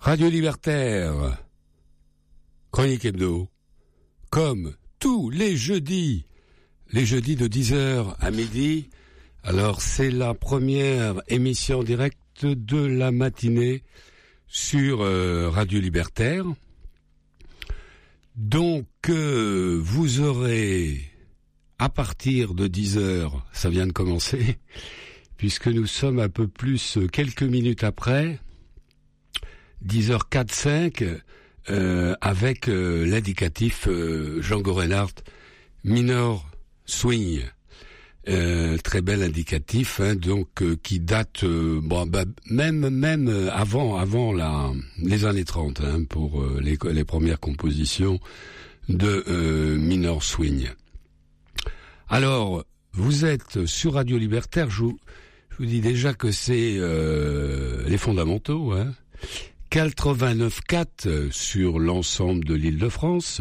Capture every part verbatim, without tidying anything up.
Radio Libertaire, Chronique Hebdo, comme tous les jeudis, les jeudis de dix heures à midi. Alors, c'est la première émission directe de la matinée sur euh, Radio Libertaire. Donc, euh, vous aurez, à partir de dix heures, ça vient de commencer, puisque nous sommes un peu plus, euh, quelques minutes après, dix heures quatre cinq, euh, avec euh, l'indicatif euh, Django Reinhardt, Minor Swing. Euh, très bel indicatif, hein, donc euh, qui date euh, bon, bah, même même avant avant la les années trente, hein, pour euh, les les premières compositions de euh, Minor Swing. Alors, vous êtes sur Radio Libertaire, je vous, je vous dis déjà que c'est euh, les fondamentaux, hein. quatre-vingt-neuf virgule quatre sur l'ensemble de l'Île-de-France,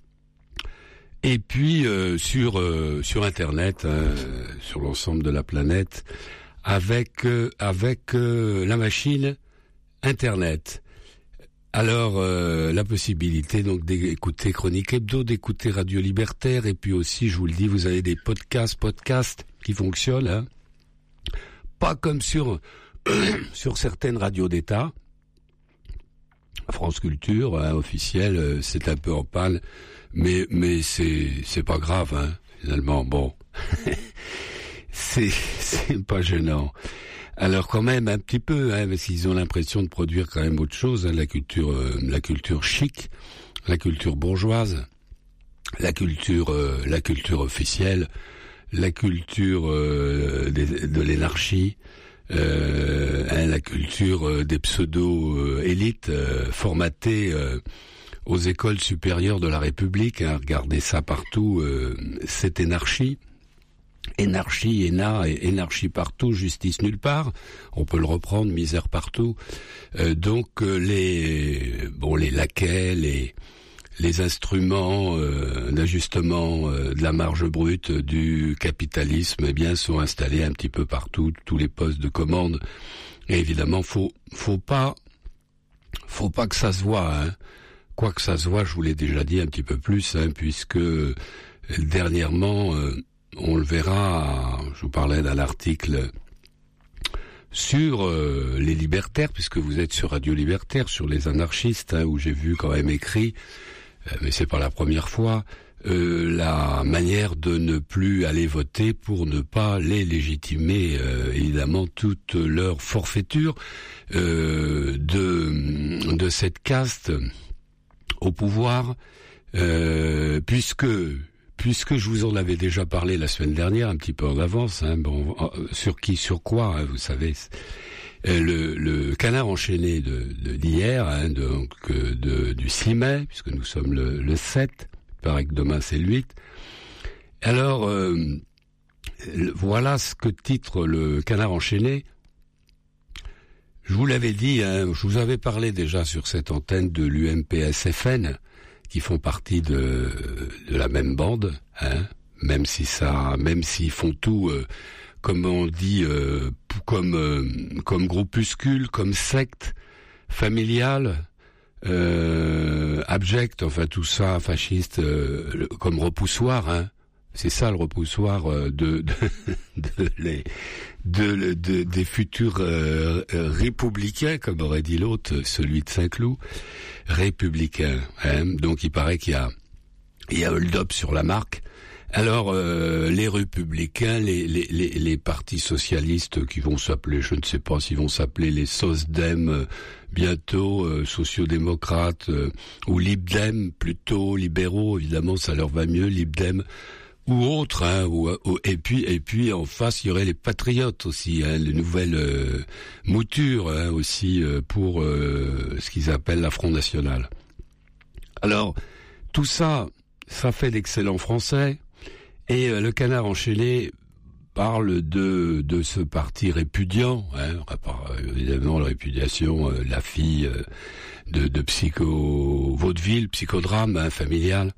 et puis euh, sur euh, sur Internet, hein, sur l'ensemble de la planète, avec euh, avec euh, la machine Internet. Alors euh, la possibilité donc d'écouter Chronique Hebdo, d'écouter Radio Libertaire, et puis aussi, je vous le dis, vous avez des podcasts, podcasts qui fonctionnent, hein. Pas comme sur sur certaines radios d'État. France Culture, hein, officielle, c'est un peu en panne, mais mais c'est c'est pas grave, hein, finalement. Bon, c'est c'est pas gênant. Alors quand même un petit peu, hein, parce qu'ils ont l'impression de produire quand même autre chose, hein, la culture, euh, la culture chic, la culture bourgeoise, la culture, euh, la culture officielle, la culture euh, des, de l'énarchie. Euh, hein, la culture euh, des pseudo-élites euh, formatées euh, aux écoles supérieures de la République. Hein, regardez ça partout, euh, c'est énarchie. Énarchie, éna, énarchie partout, justice nulle part. On peut le reprendre, misère partout. Euh, donc euh, les bon les laquais, les les instruments euh, d'ajustement euh, de la marge brute du capitalisme, eh bien, sont installés un petit peu partout, tous les postes de commande. Et évidemment, faut, faut pas, faut pas que ça se voit, hein. Quoi que ça se voit, je vous l'ai déjà dit un petit peu plus, hein, puisque euh, dernièrement, euh, on le verra. Je vous parlais d'un article sur euh, les libertaires, puisque vous êtes sur Radio Libertaire, sur les anarchistes, hein, où j'ai vu quand même écrit, mais c'est pas la première fois, euh, la manière de ne plus aller voter pour ne pas les légitimer, euh, évidemment, toute leur forfaiture euh, de de cette caste au pouvoir, euh, puisque puisque je vous en avais déjà parlé la semaine dernière, un petit peu en avance, hein, bon, sur qui, sur quoi, hein, vous savez. Le, le canard enchaîné de, de d'hier, hein, donc de, du six mai, puisque nous sommes le, le sept, il paraît que demain c'est le huit. Alors, euh, voilà ce que titre le canard enchaîné. Je vous l'avais dit, hein, je vous avais parlé déjà sur cette antenne de l'U M P S F N, qui font partie de, de la même bande, hein, même si ça, même s'ils font tout... Euh, comme on dit, euh, comme euh, comme groupuscule, comme secte familiale, euh, abjecte, enfin tout ça, fasciste, euh, comme repoussoir, hein. C'est ça le repoussoir euh, de de, de les de, de des futurs euh, républicains, comme aurait dit l'autre, celui de Saint-Cloud, républicain. Hein. Donc il paraît qu'il y a il y a hold-up sur la marque. Alors, euh, les républicains, les, les, les, les partis socialistes qui vont s'appeler, je ne sais pas s'ils vont s'appeler les SOSDEM euh, bientôt, euh, sociodémocrates, euh, ou Libdem plutôt, libéraux, évidemment ça leur va mieux, Libdem, ou autres, hein, ou, ou, et puis et puis en face il y aurait les patriotes aussi, hein, les nouvelles euh, moutures, hein, aussi euh, pour euh, ce qu'ils appellent la Front National. Alors, tout ça, ça fait d'excellents Français. Et euh, le canard enchaîné parle de de ce parti répudiant, hein, évidemment la répudiation, euh, la fille euh, de, de psycho vaudeville, psychodrame, hein, familial.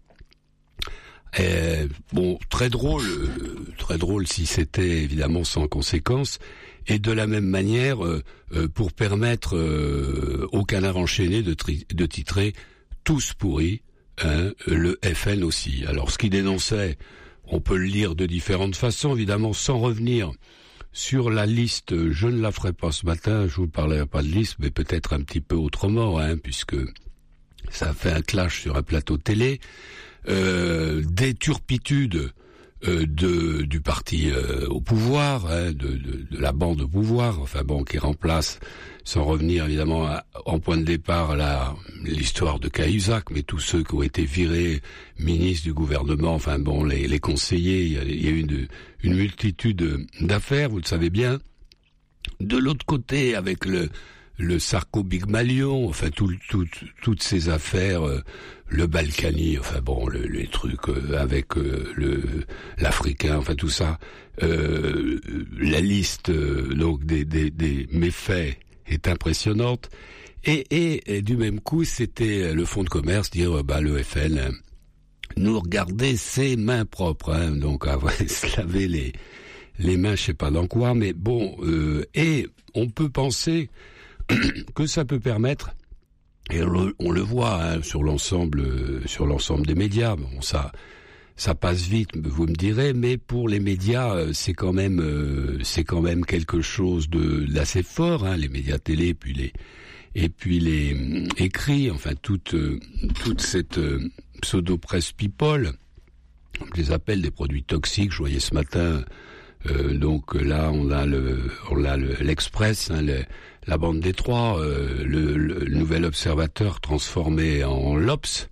Et, bon, très drôle, euh, très drôle si c'était évidemment sans conséquence. et de la même manière euh, euh, pour permettre euh, au Canard enchaîné de, tri- de titrer tous pourris, hein, le F N aussi. Alors ce qu'il dénonçait, on peut le lire de différentes façons, évidemment, sans revenir sur la liste. Je ne la ferai pas ce matin, je vous parlerai pas de liste, mais peut-être un petit peu autrement, hein, puisque ça fait un clash sur un plateau télé, euh, des turpitudes euh, de du parti euh, au pouvoir, hein, de, de, de la bande au pouvoir, enfin bon, qui remplace, sans revenir évidemment à, en point de départ, la l'histoire de Cahuzac, mais tous ceux qui ont été virés ministres du gouvernement, enfin bon, les, les conseillers, il y a, il y a eu une, une multitude d'affaires, vous le savez bien. De l'autre côté, avec le le Sarko-Bigmalion, enfin tout, tout, toutes ces affaires, euh, le Balkany, enfin bon, le, les trucs euh, avec euh, le l'Africain, enfin tout ça, euh, la liste euh, donc des, des, des méfaits est impressionnante. Et, et, et du même coup, c'était le fonds de commerce dire bah le F N euh, nous regardait ses mains propres, hein, donc à se laver les les mains, je sais pas dans quoi, mais bon, euh, et on peut penser que ça peut permettre, et on le, on le voit hein, sur l'ensemble, euh, sur l'ensemble des médias. Bon, ça, ça passe vite, vous me direz, mais pour les médias, euh, c'est quand même, euh, c'est quand même quelque chose de d'assez fort. Hein, les médias télé, puis les, et puis les euh, écrits, enfin toute, euh, toute cette euh, pseudo-presse people, on les appelle des produits toxiques. Je voyais ce matin. Euh, donc là, on a le, on a le, l'Express, hein, le, la bande des trois, euh, le, le Nouvel Observateur transformé en l'Obs.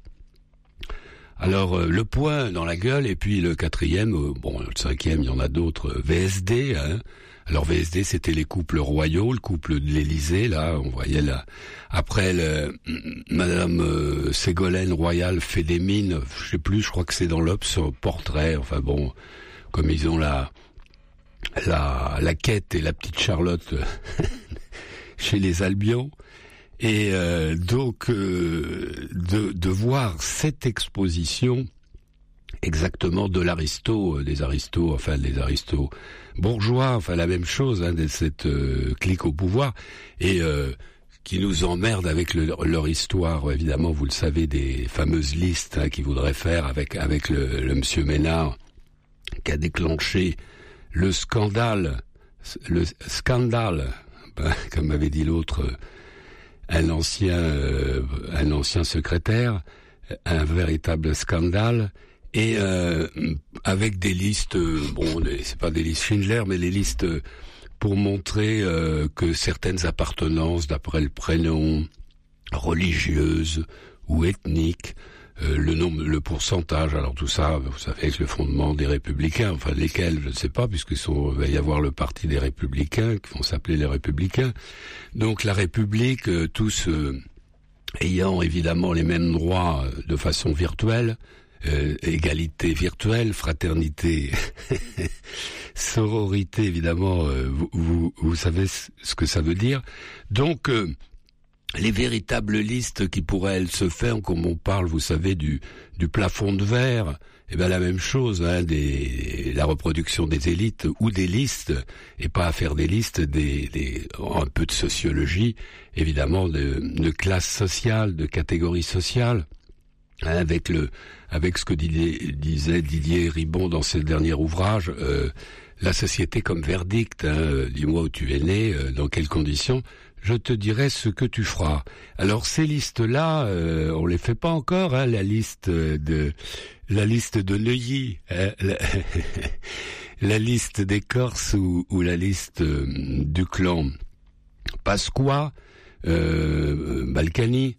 Alors euh, le Point dans la gueule, et puis le quatrième, euh, bon le cinquième, il y en a d'autres, V S D. Hein. Alors V S D, c'était les couples royaux, le couple de l'Élysée. Là, on voyait là. Après, le, Madame euh, Ségolène Royal fait des mines. Je sais plus, je crois que c'est dans l'Obs, portrait. Enfin bon, comme ils ont la la la quête et la petite Charlotte chez les Albions, et euh, donc euh, de de voir cette exposition exactement de l'aristo, des aristos, enfin des aristos bourgeois, enfin la même chose, hein, de cette euh, clique au pouvoir, et euh, qui nous emmerde avec le, leur histoire, évidemment, vous le savez, des fameuses listes hein, qu'ils voudraient faire avec avec le, le monsieur Ménard, qui a déclenché le scandale, le scandale, ben, comme avait dit l'autre, un ancien, euh, un ancien secrétaire, un véritable scandale, et euh, avec des listes, bon, c'est pas des listes Schindler, mais les listes pour montrer euh, que certaines appartenances, d'après le prénom, religieuses ou ethniques, Euh, le nombre, le pourcentage, alors tout ça, vous savez, avec le fondement des Républicains, enfin lesquels, je ne sais pas, puisqu'il va y avoir le parti des Républicains, qui vont s'appeler les Républicains. Donc la République, euh, tous euh, ayant évidemment les mêmes droits euh, de façon virtuelle, euh, égalité virtuelle, fraternité, sororité, évidemment, euh, vous, vous, vous savez ce que ça veut dire. Donc euh, les véritables listes qui pourraient elles se faire, comme on parle, vous savez, du du plafond de verre, eh ben la même chose, hein, des la reproduction des élites ou des listes, et pas à faire des listes, des des un peu de sociologie, évidemment, de de classe sociale, de catégorie sociale, hein, avec le avec ce que disait, disait Didier Ribon dans ses derniers ouvrages, euh, la société comme verdict, hein, dis-moi où tu es né, euh, dans quelles conditions. Je te dirai ce que tu feras. Alors ces listes-là, euh, on les fait pas encore, hein, la liste de la liste de Neuilly, hein, la, la liste des Corses ou, ou la liste euh, du clan Pasqua, euh, Balkany,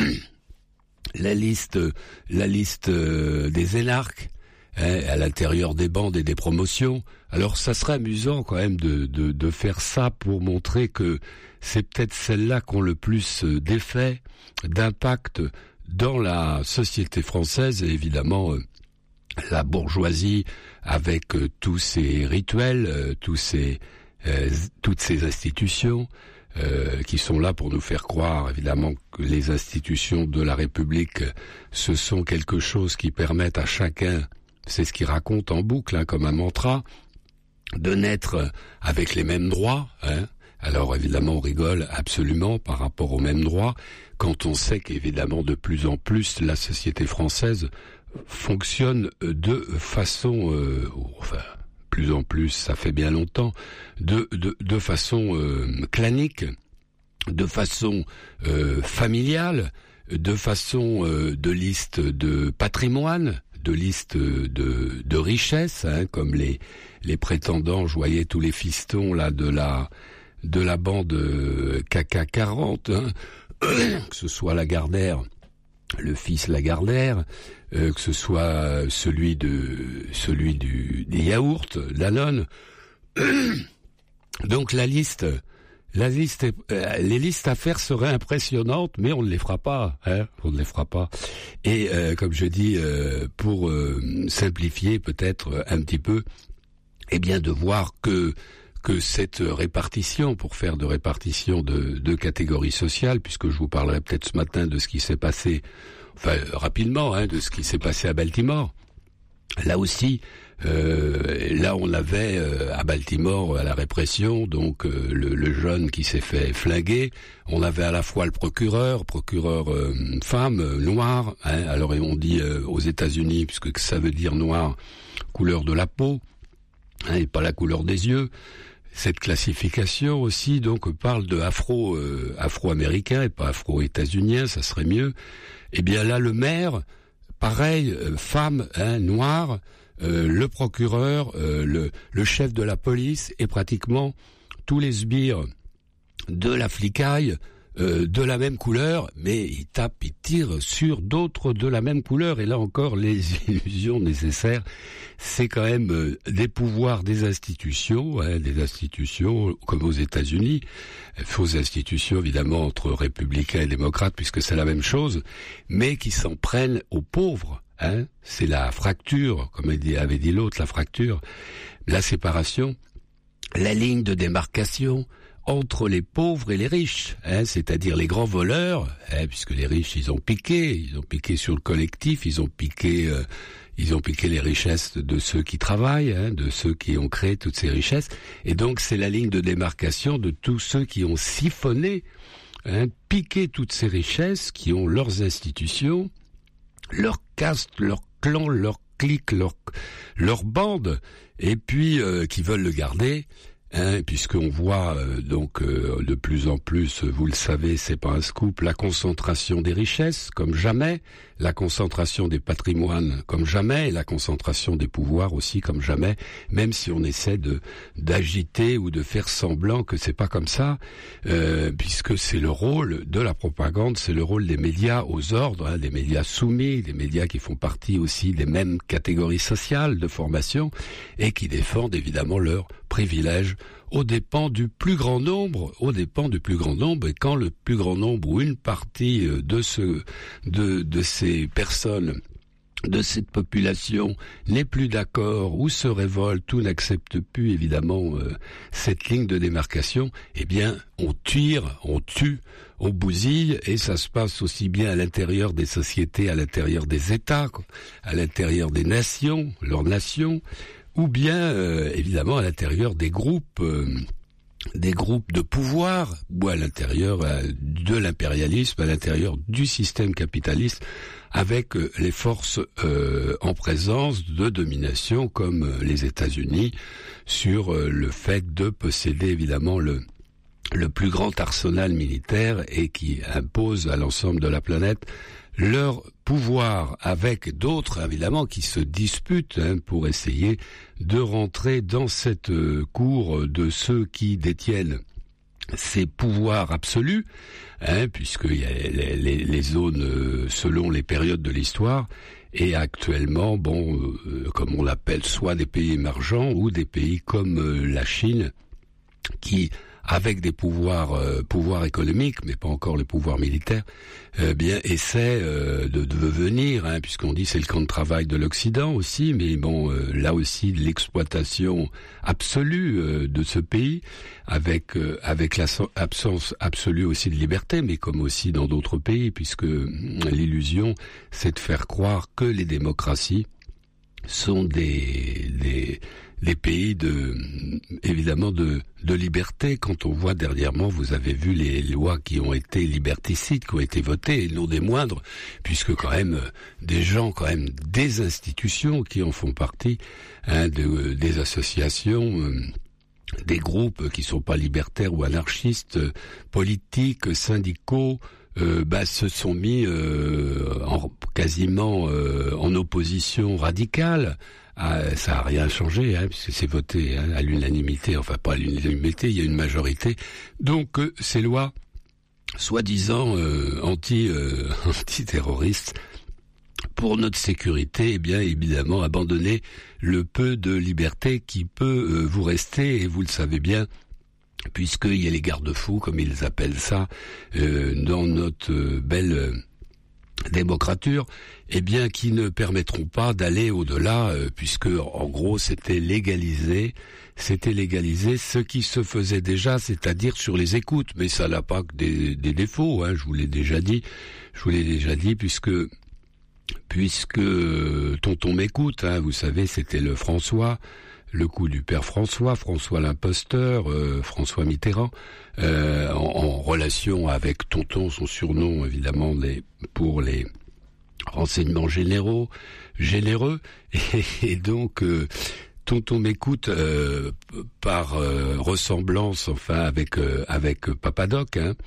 la liste la liste euh, des énarques, hein, à l'intérieur des bandes et des promotions. Alors ça serait amusant quand même de de, de faire ça pour montrer que c'est peut-être celles-là qui ont le plus d'effet, d'impact dans la société française, et évidemment euh, la bourgeoisie avec euh, tous ses rituels, euh, tous ces, euh, toutes ces institutions euh, qui sont là pour nous faire croire, évidemment, que les institutions de la République, ce sont quelque chose qui permettent à chacun, c'est ce qu'il raconte en boucle, hein, comme un mantra, de naître avec les mêmes droits, hein. Alors évidemment on rigole absolument par rapport aux mêmes droits, quand on sait qu'évidemment de plus en plus la société française fonctionne de façon, euh, enfin plus en plus, ça fait bien longtemps, de de, de façon euh, clanique, de façon euh, familiale, de façon euh, de liste de patrimoine, de liste de de richesse, hein, comme les les prétendants, je voyais tous les fistons là de la de la bande K K quarante, hein, que ce soit Lagardère, le fils Lagardère, euh, que ce soit celui de celui du des yaourts, Danone. Donc la liste, la liste, est, euh, les listes à faire seraient impressionnantes, mais on ne les fera pas, hein, on ne les fera pas. Et euh, comme je dis, euh, pour euh, simplifier peut-être un petit peu, eh bien de voir que que cette répartition, pour faire de répartition de, de catégories sociales, puisque je vous parlerai peut-être ce matin de ce qui s'est passé, enfin rapidement, hein, de ce qui s'est passé à Baltimore. Là aussi, euh, là on avait euh, à Baltimore à la répression, donc euh, le, le jeune qui s'est fait flinguer. On avait à la fois le procureur, procureur euh, femme euh, noire. Hein, alors on dit euh, aux États-Unis, puisque ça veut dire noir, couleur de la peau, hein, et pas la couleur des yeux. Cette classification aussi donc parle de afro euh, afro-américain et pas afro-états-unien, ça serait mieux. Eh bien là le maire, pareil, euh, femme, hein, noire, euh, le procureur, euh, le, le chef de la police et pratiquement tous les sbires de la flicaille euh, de la même couleur, mais ils tapent, ils tirent sur d'autres de la même couleur. Et là encore, les illusions nécessaires, c'est quand même euh, des pouvoirs des institutions, hein, des institutions comme aux États-Unis, fausses institutions évidemment entre républicains et démocrates, puisque c'est la même chose, mais qui s'en prennent aux pauvres. Hein, c'est la fracture, comme avait dit l'autre, la fracture, la séparation, la ligne de démarcation entre les pauvres et les riches, hein, c'est-à-dire les grands voleurs, hein, puisque les riches ils ont piqué, ils ont piqué sur le collectif, ils ont piqué, euh, ils ont piqué les richesses de ceux qui travaillent, hein, de ceux qui ont créé toutes ces richesses, et donc c'est la ligne de démarcation de tous ceux qui ont siphonné, hein, piqué toutes ces richesses, qui ont leurs institutions, leur caste, leur clan, leur clique, leur leur bande, et puis euh, qui veulent le garder. Hein, puisqu'on voit euh, donc euh, de plus en plus, vous le savez, c'est pas un scoop, la concentration des richesses comme jamais, la concentration des patrimoines comme jamais, et la concentration des pouvoirs aussi comme jamais, même si on essaie de d'agiter ou de faire semblant que c'est pas comme ça, euh, puisque c'est le rôle de la propagande, c'est le rôle des médias aux ordres, hein, des médias soumis, des médias qui font partie aussi des mêmes catégories sociales de formation et qui défendent évidemment leurs privilèges aux dépens du plus grand nombre, aux dépens du plus grand nombre, et quand le plus grand nombre ou une partie de ce, de, de ces personnes, de cette population n'est plus d'accord ou se révolte ou n'accepte plus évidemment euh, cette ligne de démarcation, eh bien on tire, on tue, on bousille, et ça se passe aussi bien à l'intérieur des sociétés, à l'intérieur des États, quoi, à l'intérieur des nations, leurs nations, ou bien euh, évidemment à l'intérieur des groupes, euh, des groupes de pouvoir, ou à l'intérieur euh, de l'impérialisme, à l'intérieur du système capitaliste, avec euh, les forces euh, en présence de domination comme euh, les États-Unis sur euh, le fait de posséder évidemment le le plus grand arsenal militaire et qui impose à l'ensemble de la planète leur pouvoir, avec d'autres évidemment qui se disputent, hein, pour essayer de rentrer dans cette euh, cour de ceux qui détiennent ces pouvoirs absolus, hein, puisqu'il y a les, les, les zones euh, selon les périodes de l'histoire, et actuellement, bon, euh, comme on l'appelle, soit des pays émergents ou des pays comme euh, la Chine, qui avec des pouvoirs euh, pouvoirs économiques, mais pas encore les pouvoirs militaires, euh, bien essaie euh, de, de devenir, hein, puisqu'on dit c'est le camp de travail de l'Occident aussi, mais bon, euh, là aussi de l'exploitation absolue euh, de ce pays, avec euh, avec l'absence absolue aussi de liberté, mais comme aussi dans d'autres pays, puisque l'illusion c'est de faire croire que les démocraties sont des, des, des pays de, évidemment de, de liberté. Quand on voit dernièrement, vous avez vu les lois qui ont été liberticides, qui ont été votées, et non des moindres, puisque quand même des gens, quand même des institutions qui en font partie, hein, de, des associations, euh, des groupes qui sont pas libertaires ou anarchistes, euh, politiques, syndicaux, Euh, bah, se sont mis euh, en, quasiment euh, en opposition radicale. Ah, ça a rien changé, hein, puisque c'est voté hein, à l'unanimité. Enfin, pas à l'unanimité, il y a une majorité. Donc, euh, ces lois, soi-disant euh, anti euh, anti-terroristes, pour notre sécurité, eh bien, évidemment, abandonner le peu de liberté qui peut euh, vous rester, et vous le savez bien, puisqu'il y a les garde-fous, comme ils appellent ça, euh, dans notre euh, belle euh, démocrature, eh bien, qui ne permettront pas d'aller au-delà, euh, puisque, en gros, c'était légalisé, c'était légalisé ce qui se faisait déjà, c'est-à-dire sur les écoutes, mais ça n'a pas que des, des défauts, hein, je vous l'ai déjà dit, je vous l'ai déjà dit, puisque puisque euh, Tonton m'écoute, hein, vous savez, c'était le François, le coup du père François, François l'imposteur, euh, François Mitterrand, euh, en, en relation avec Tonton, son surnom évidemment les, pour les renseignements généraux, généreux, et, et donc euh, Tonton m'écoute euh, par euh, ressemblance, enfin avec euh, avec Papadoc, hein.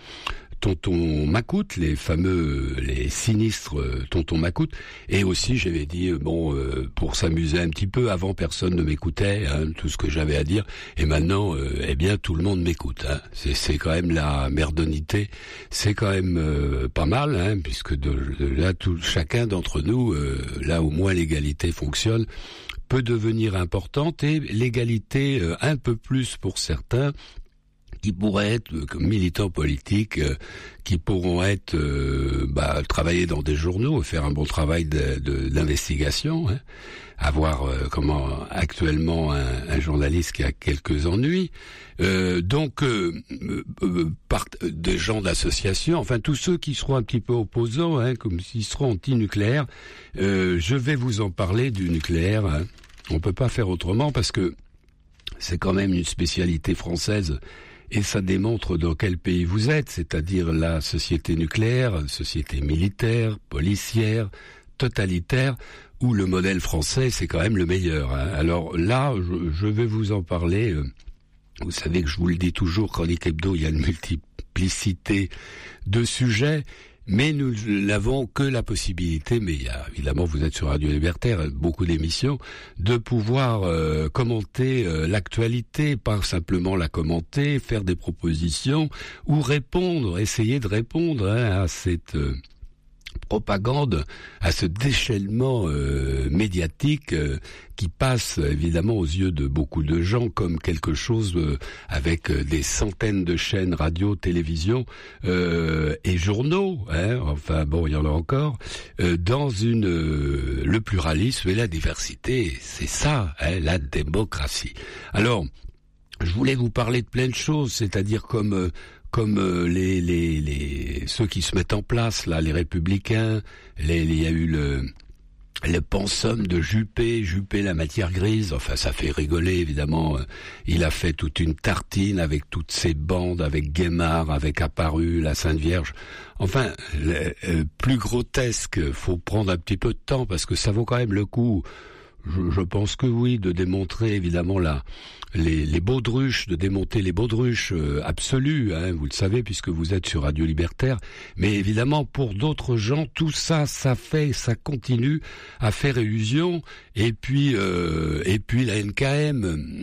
Tonton Macoute, les fameux, les sinistres euh, Tonton Macoute, et aussi j'avais dit euh, bon euh, pour s'amuser un petit peu, avant personne ne m'écoutait, hein, tout ce que j'avais à dire, et maintenant euh, eh bien tout le monde m'écoute, hein. C'est c'est quand même la merdonité, c'est quand même euh, pas mal, hein, puisque de, de là tout chacun d'entre nous, euh, là au moins l'égalité fonctionne, peut devenir importante, et l'égalité euh, un peu plus pour certains, qui pourraient être euh, comme militants politiques, euh, qui pourront être euh, bah, travailler dans des journaux, faire un bon travail de, de, d'investigation, hein, avoir euh, comment actuellement un, un journaliste qui a quelques ennuis, euh, donc euh, euh, part, des gens d'associations, enfin tous ceux qui seront un petit peu opposants, hein, comme s'ils seront anti-nucléaires, euh, je vais vous en parler du nucléaire, hein. On peut pas faire autrement parce que c'est quand même une spécialité française. Et ça démontre dans quel pays vous êtes, c'est-à-dire la société nucléaire, société militaire, policière, totalitaire, où le modèle français, c'est quand même le meilleur, hein. Alors là, je, je vais vous en parler. Vous savez que je vous le dis toujours, Chronique Hebdo, il y a une multiplicité de sujets, mais nous n'avons que la possibilité, mais il y a, évidemment vous êtes sur Radio Libertaire, beaucoup d'émissions, de pouvoir euh, commenter euh, l'actualité, pas simplement la commenter, faire des propositions ou répondre, essayer de répondre hein, à cette euh, propagande, à ce déchaînement euh, médiatique euh, qui passe évidemment aux yeux de beaucoup de gens comme quelque chose euh, avec euh, des centaines de chaînes radio, télévision euh, et journaux, hein, enfin bon il y en a encore, euh, dans une euh, le pluralisme et la diversité, c'est ça, hein, la démocratie. Alors, je voulais vous parler de plein de choses, c'est-à-dire comme euh, comme euh, les, les, les ceux qui se mettent en place là, les républicains, les, les, il y a eu le le pensum de Juppé, Juppé la matière grise, enfin ça fait rigoler évidemment, il a fait toute une tartine avec toutes ces bandes, avec Guémard, avec Apparu, la Sainte Vierge, enfin le, le plus grotesque, faut prendre un petit peu de temps parce que ça vaut quand même le coup. Je, je pense que oui, de démontrer évidemment la, les, les baudruches, de démonter les baudruches euh, absolues, hein, vous le savez puisque vous êtes sur Radio Libertaire, mais évidemment pour d'autres gens, tout ça, ça fait, ça continue à faire illusion, et puis euh, et puis la N K M,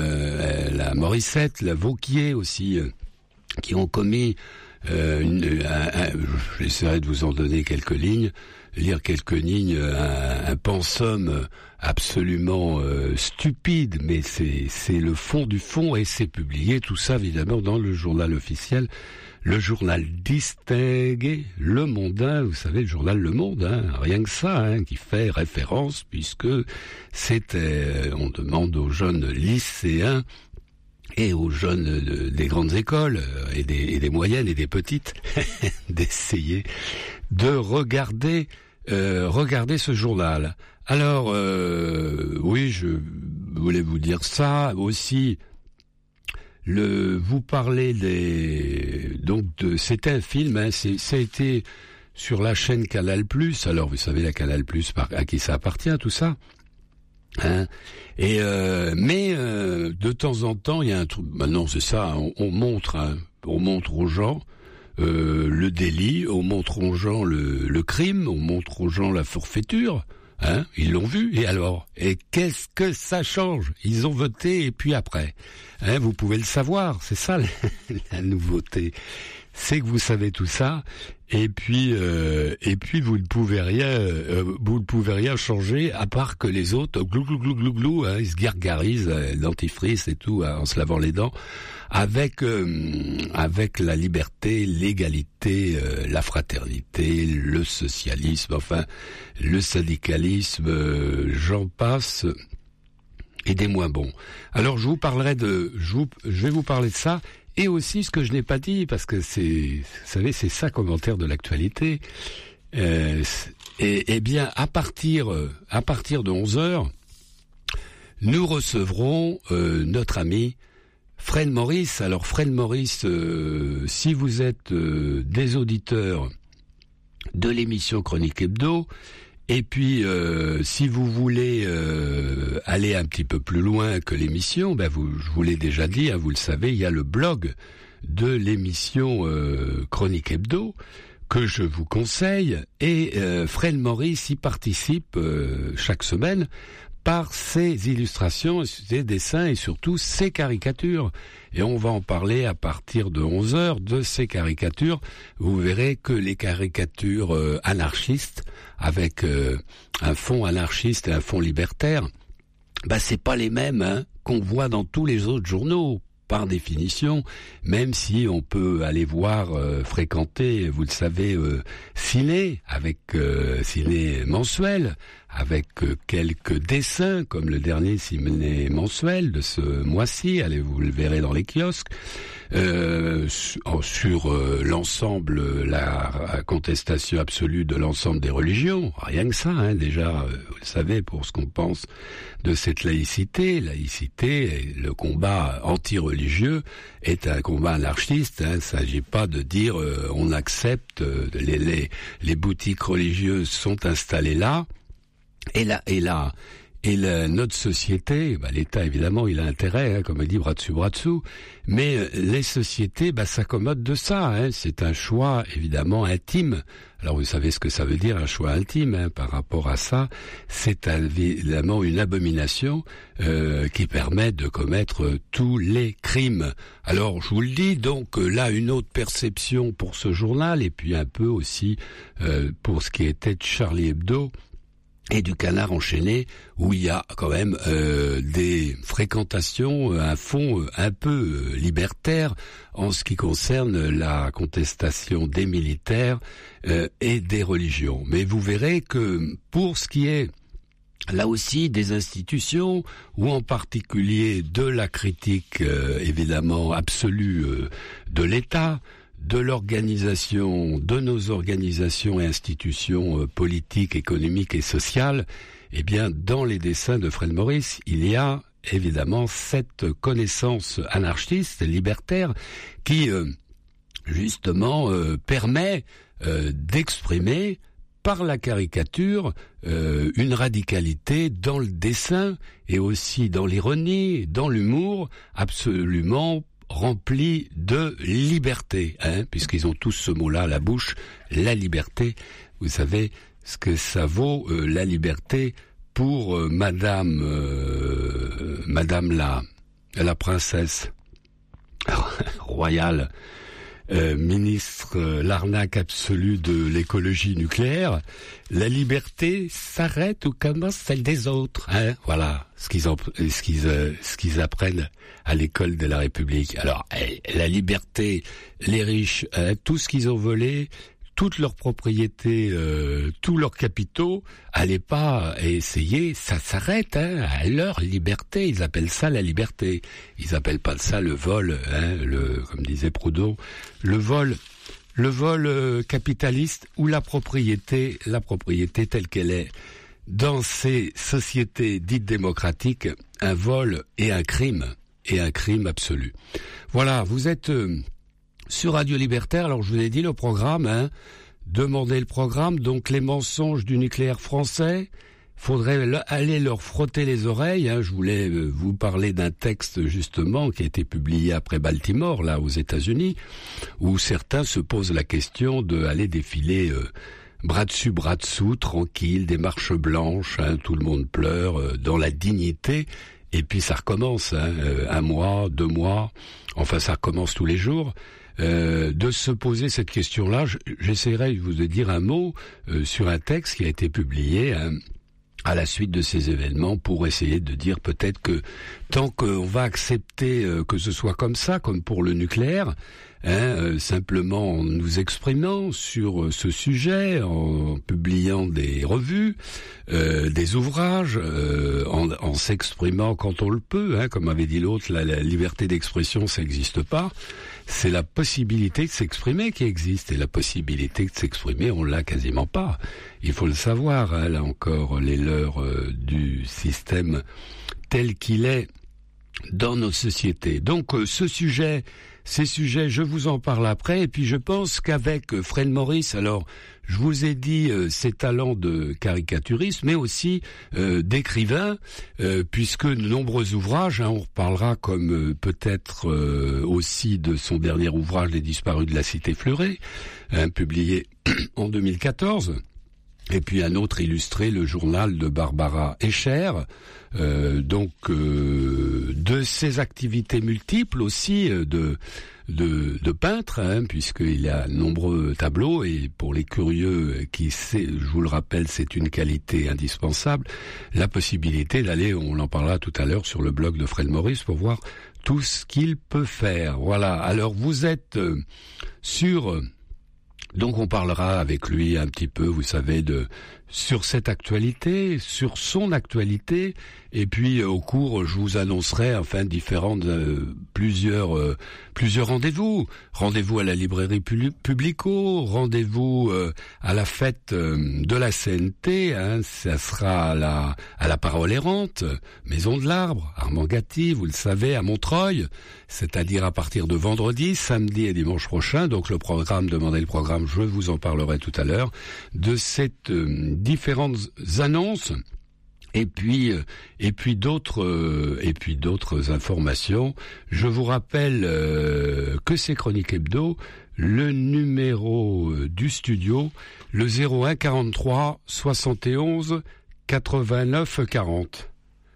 la, la Morissette, la Vauquier aussi, euh, qui ont commis, euh, une, un, un, j'essaierai de vous en donner quelques lignes, lire quelques lignes, un, un pensum absolument euh, stupide, mais c'est c'est le fond du fond, et c'est publié tout ça évidemment dans le journal officiel, le journal distingué, Le Mondain, vous savez le journal Le Monde, hein, rien que ça, hein, qui fait référence puisque c'est, euh, on demande aux jeunes lycéens et aux jeunes de, des grandes écoles et des, et des moyennes et des petites d'essayer de regarder euh, regarder ce journal. Alors, euh, oui, je voulais vous dire ça aussi. Le, vous parlez des, donc de, c'était un film, hein, c'est, ça a été sur la chaîne Canal+. Alors, vous savez, la Canal+, par, à qui ça appartient, tout ça. Hein, et euh, mais euh, de temps en temps, il y a un truc. Maintenant, c'est ça. On, on montre, hein, on montre aux gens euh, le délit, on montre aux gens le, le crime, on montre aux gens la forfaiture. Hein, ils l'ont vu. Et alors, et qu'est-ce que ça change? Ils ont voté et puis après, hein, vous pouvez le savoir. C'est ça la, la nouveauté. C'est que vous savez tout ça, et puis euh, et puis vous ne pouvez rien, euh, vous ne pouvez rien changer à part que les autres glou glou glou glou glou, hein, ils se gargarisent, euh, dentifrice et tout, hein, en se lavant les dents, avec euh, avec la liberté, l'égalité, euh, la fraternité, le socialisme, enfin le syndicalisme, euh, j'en passe. Et des moins bons. Alors je vous parlerai de, je, vous, je vais vous parler de ça. Et aussi ce que je n'ai pas dit, parce que c'est, vous savez, c'est ça commentaire de l'actualité. Euh, et, et bien, à partir, à partir de onze heures, nous recevrons euh, notre ami Fred Maurice. Alors Fred Maurice, euh, si vous êtes euh, des auditeurs de l'émission Chronique Hebdo, et puis, euh, si vous voulez euh, aller un petit peu plus loin que l'émission, ben vous, je vous l'ai déjà dit, hein, vous le savez, il y a le blog de l'émission euh, Chronique Hebdo que je vous conseille, et euh, Fred Maurice y participe euh, chaque semaine par ses illustrations, ses dessins et surtout ses caricatures. Et on va en parler à partir de onze heures de ces caricatures. Vous verrez que les caricatures euh, anarchistes, avec euh, un fond anarchiste et un fond libertaire, bah c'est pas les mêmes hein, qu'on voit dans tous les autres journaux. Par définition, même si on peut aller voir, euh, fréquenter, vous le savez, euh, Ciné, avec euh, Ciné mensuel, avec euh, quelques dessins, comme le dernier Ciné mensuel de ce mois-ci, allez, vous le verrez dans les kiosques, euh, sur, sur euh, l'ensemble, la contestation absolue de l'ensemble des religions, rien que ça, hein, déjà, euh, vous le savez, pour ce qu'on pense de cette laïcité, laïcité, le combat anti-religieux est un combat anarchiste. Hein, il ne s'agit pas de dire euh, on accepte euh, les, les les boutiques religieuses sont installées là et là et là et la, notre société, bah, l'État évidemment il a intérêt, hein, comme il dit bras dessus bras dessous, mais euh, les sociétés bah, s'accommodent de ça. Hein, c'est un choix évidemment intime. Alors vous savez ce que ça veut dire un choix intime hein, par rapport à ça. C'est évidemment une abomination euh, qui permet de commettre euh, tous les crimes. Alors je vous le dis, donc euh, là une autre perception pour ce journal et puis un peu aussi euh, pour ce qui était de Charlie Hebdo et du Canard enchaîné, où il y a quand même euh, des fréquentations, un fond euh, un peu euh, libertaire en ce qui concerne la contestation des militaires euh, et des religions. Mais vous verrez que pour ce qui est là aussi des institutions, ou en particulier de la critique euh, évidemment absolue euh, de l'État, de l'organisation, de nos organisations et institutions euh, politiques, économiques et sociales, eh bien, dans les dessins de Fred Maurice, il y a évidemment cette connaissance anarchiste, libertaire, qui, euh, justement, euh, permet euh, d'exprimer par la caricature euh, une radicalité dans le dessin et aussi dans l'ironie, dans l'humour, absolument rempli de liberté, hein, puisqu'ils ont tous ce mot-là à la bouche, la liberté. Vous savez ce que ça vaut, euh, la liberté, pour euh, Madame, euh, Madame la, la princesse royale, euh, ministre, euh, l'arnaque absolue de l'écologie nucléaire. La liberté s'arrête ou commence celle des autres, hein, voilà ce qu'ils en, ce qu'ils, euh, ce qu'ils apprennent à l'école de la République. Alors, eh, la liberté, les riches, hein, tout ce qu'ils ont volé, toutes leurs propriétés, euh, tous leurs capitaux, allez pas essayer, ça s'arrête, hein, à leur liberté. Ils appellent ça la liberté. Ils appellent pas ça le vol, hein, le, comme disait Proudhon, le vol, le vol euh, capitaliste ou la propriété, la propriété telle qu'elle est. dans ces sociétés dites démocratiques, un vol et un crime, et un crime absolu. Voilà, vous êtes euh, sur Radio Libertaire, alors je vous ai dit le programme, hein, demandez le programme, donc les mensonges du nucléaire français, faudrait aller leur frotter les oreilles, hein. Je voulais euh, vous parler d'un texte justement qui a été publié après Baltimore, là aux États-Unis, où certains se posent la question d'aller défiler euh, bras dessus, bras dessous, tranquille, des marches blanches, hein, tout le monde pleure, euh, dans la dignité, et puis ça recommence, hein, euh, un mois, deux mois, enfin ça recommence tous les jours, euh, de se poser cette question-là. J'essaierai de vous dire un mot euh, sur un texte qui a été publié, hein, à la suite de ces événements, pour essayer de dire peut-être que tant qu'on va accepter euh, que ce soit comme ça, comme pour le nucléaire, hein, euh, simplement en nous exprimant sur euh, ce sujet, en publiant des revues, euh, des ouvrages, euh, en, en s'exprimant quand on le peut, hein, comme avait dit l'autre, la, la liberté d'expression, ça n'existe pas. C'est la possibilité de s'exprimer qui existe, et la possibilité de s'exprimer, on l'a quasiment pas. Il faut le savoir, hein, là encore, les leurs euh, du système tel qu'il est dans nos sociétés. Donc euh, ce sujet, ces sujets, je vous en parle après, et puis je pense qu'avec euh, Fred Maurice, alors je vous ai dit euh, ses talents de caricaturiste, mais aussi euh, d'écrivain, euh, puisque de nombreux ouvrages, hein, on reparlera comme euh, peut-être euh, aussi de son dernier ouvrage, Les disparus de la cité fleurée, hein, publié en deux mille quatorze. Et puis un autre illustré, le journal de Barbara Escher, euh, donc euh, de ses activités multiples aussi euh, de de, de peintre, hein, puisqu'il y a de nombreux tableaux, et pour les curieux qui sait, je vous le rappelle, c'est une qualité indispensable, la possibilité d'aller, on en parlera tout à l'heure sur le blog de Fred Maurice, pour voir tout ce qu'il peut faire. Voilà, alors vous êtes euh, sur... Donc on parlera avec lui un petit peu, vous savez, de sur cette actualité, sur son actualité, et puis euh, au cours, je vous annoncerai enfin différentes euh, plusieurs euh, plusieurs rendez-vous, rendez-vous à la librairie Publico, rendez-vous euh, à la fête euh, de la C N T, hein, ça sera à la à la Parole errante, Maison de l'Arbre, Armand Gatti, vous le savez, à Montreuil, c'est-à-dire à partir de vendredi, samedi et dimanche prochain. Donc le programme, demandez le programme, je vous en parlerai tout à l'heure, de cette euh, différentes annonces, et puis euh, et puis d'autres euh, et puis d'autres informations. Je vous rappelle euh, que c'est Chronique Hebdo, le numéro euh, du studio, le zéro un quarante-trois soixante et onze quatre-vingt-neuf quarante.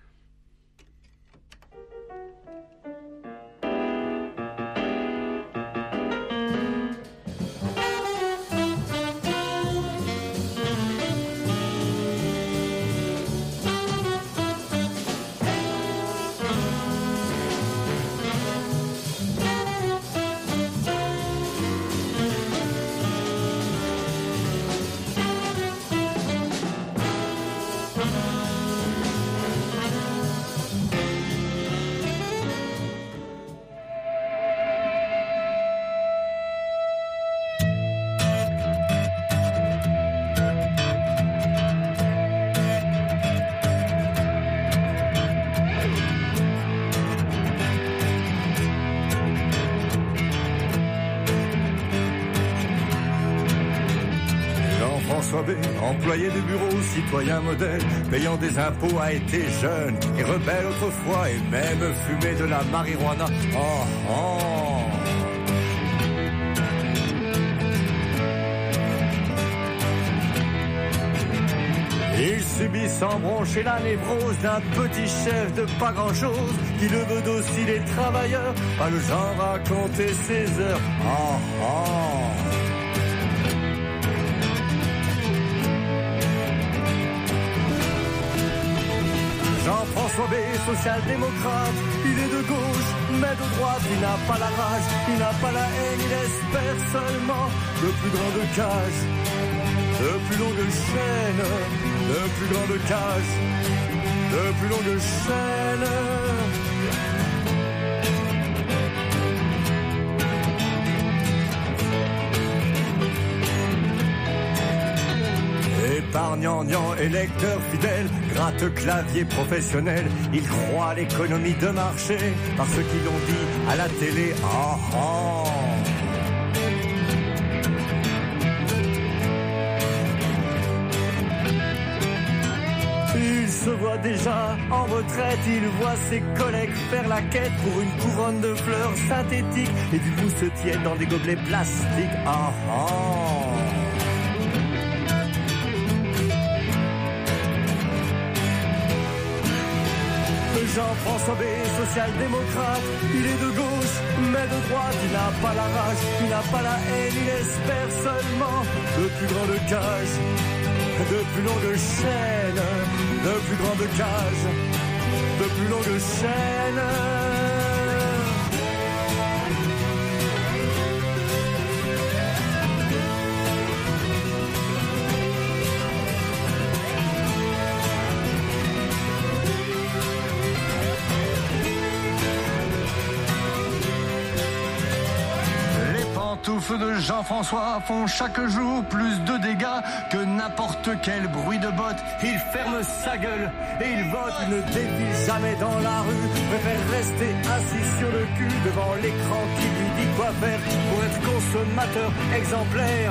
Employé de bureau, citoyen modèle, payant des impôts, a été jeune et rebelle autrefois, et même fumé de la marijuana. Oh, oh. Il subit sans broncher la névrose d'un petit chef de pas grand-chose, qui ne veut docile les travailleurs, pas le genre à compter ses heures. Oh, oh. Jean-François B, social-démocrate, il est de gauche, mais de droite, il n'a pas la rage, il n'a pas la haine, il espère seulement de plus grandes cages, de plus longues chaînes, de plus grandes cages, de plus longues chaînes. Et par Gnang, gnang, gnang, électeur fidèle, gratte clavier professionnel. Il croit à l'économie de marché par ceux qui l'ont dit à la télé. Ah ah. Il se voit déjà en retraite, il voit ses collègues faire la quête pour une couronne de fleurs synthétiques et du mousse tiède dans des gobelets plastiques. Ah ah. Jean-François B, social-démocrate, il est de gauche, mais de droite, il n'a pas la rage, il n'a pas la haine, il espère seulement de plus grandes cages, de plus longues chaînes, de plus grandes cages, de plus longues chaînes. Feu de Jean-François font chaque jour plus de dégâts que n'importe quel bruit de botte. Il ferme sa gueule et il vote. Il ne défile jamais dans la rue, préfère rester assis sur le cul devant l'écran qui lui dit quoi faire pour être consommateur exemplaire.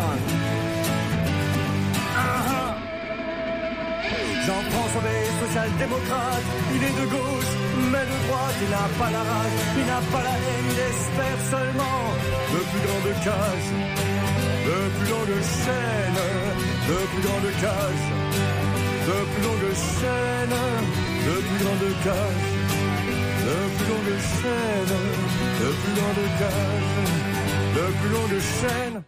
Jean-François B, social-démocrate, il est de gauche, mais de droite, il n'a pas la rage, il n'a pas la haine, il espère seulement de plus grandes cages, de plus longues chaînes, de plus grandes cages, de plus longues chaînes, de plus grandes cages, de plus longues chaînes, de plus grandes cages, de plus longues chaînes.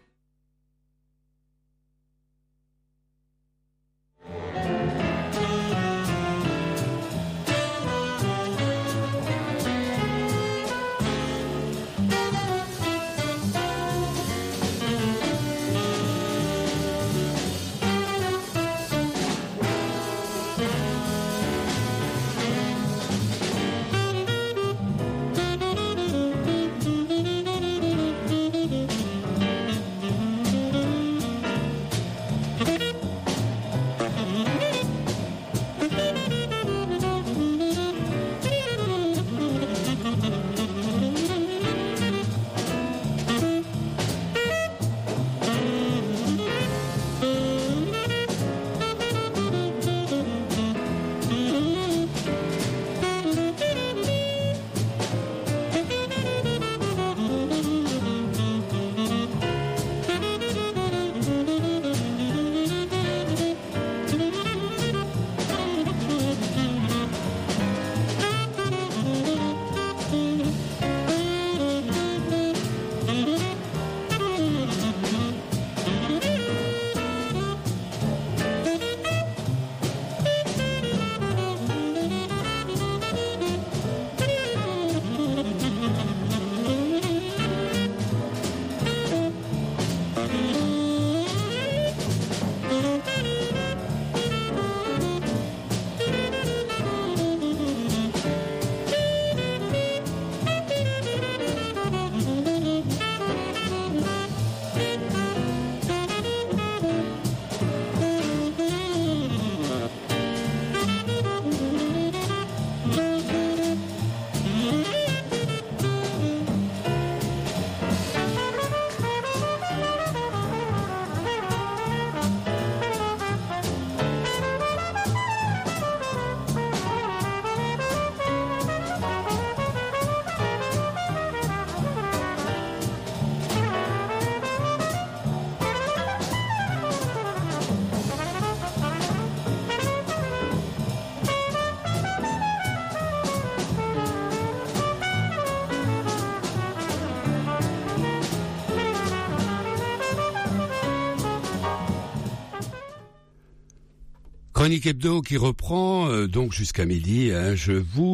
Chronique Hebdo qui reprend euh, donc jusqu'à midi. Hein, je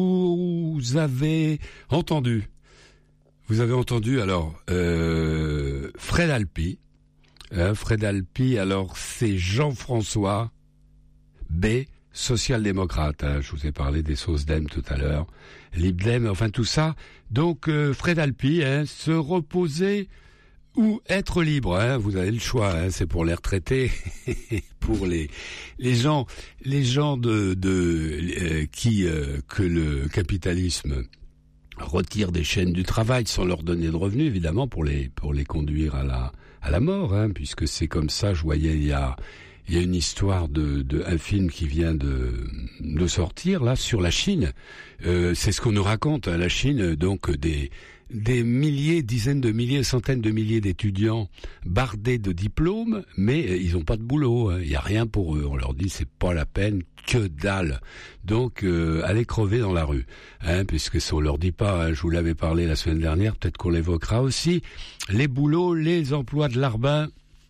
vous avais entendu. Vous avez entendu alors euh, Fred Alpi. Hein, Fred Alpi, alors c'est Jean-François B, social-démocrate. Hein, je vous ai parlé des SOSDEM tout à l'heure. Libdem, enfin tout ça. Donc euh, Fred Alpi, hein, se reposer ou être libre, hein, vous avez le choix, hein, c'est pour les retraités, pour les les gens les gens de de euh, qui euh, que le capitalisme retire des chaînes du travail sans leur donner de revenus, évidemment, pour les pour les conduire à la à la mort, hein, puisque c'est comme ça. Je voyais il y a il y a une histoire de de un film qui vient de de sortir là sur la Chine. Euh, c'est ce qu'on nous raconte, hein, la Chine, donc des des milliers, dizaines de milliers, centaines de milliers d'étudiants bardés de diplômes, mais ils n'ont pas de boulot. Il hein. n'y a rien pour eux. On leur dit c'est pas la peine, que dalle. Donc euh, allez crever dans la rue, hein, puisque on leur dit pas. Hein, je vous l'avais parlé la semaine dernière, peut-être qu'on l'évoquera aussi. Les boulots, les emplois de larbin,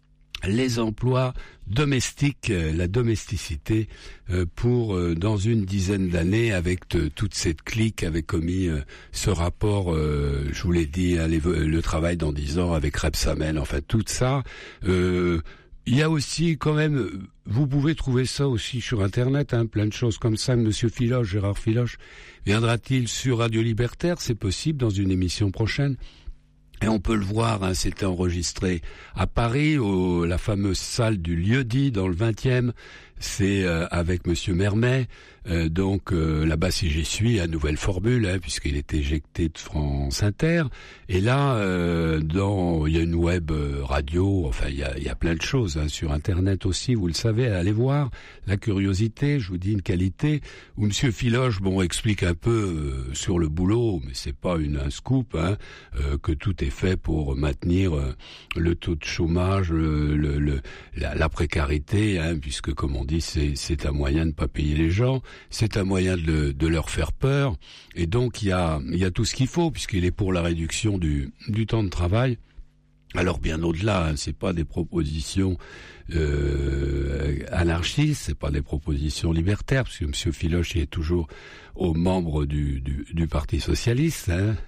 les emplois domestiques, la domesticité, euh, pour euh, dans une dizaine d'années, avec de, toute cette clique, avait commis euh, ce rapport, euh, je vous l'ai dit, hein, les, le travail dans dix ans avec Rebsamen, enfin tout ça. Euh, il y a aussi quand même, vous pouvez trouver ça aussi sur Internet, hein, plein de choses comme ça. Monsieur Filoche, Gérard Filoche, viendra-t-il sur Radio Libertaire? C'est possible dans une émission prochaine. Et on peut le voir, hein, c'était enregistré à Paris, au, la fameuse salle du Lieu-dit, dans le vingtième. C'est euh, avec Monsieur Mermet. Euh, donc euh, là-bas, si j'y suis, à Nouvelle Formule, hein, puisqu'il est éjecté de France Inter. Et là, euh, dans il y a une web radio, enfin il y a, il y a plein de choses, hein, sur Internet aussi. Vous le savez, allez voir. La curiosité, je vous dis une qualité. Où Monsieur Filoche, bon, explique un peu euh, sur le boulot, mais c'est pas une un scoop, hein, euh, que tout est fait pour maintenir euh, le taux de chômage, le, le, le la, la précarité, hein, puisque comme on dit, c'est c'est un moyen de pas payer les gens. C'est un moyen de, de leur faire peur, et donc il y a, il y a tout ce qu'il faut, puisqu'il est pour la réduction du, du temps de travail. Alors bien au-delà, hein, c'est pas des propositions euh, anarchistes, c'est pas des propositions libertaires, parce que Monsieur Filoche il est toujours aux membres du, du, du Parti socialiste, hein,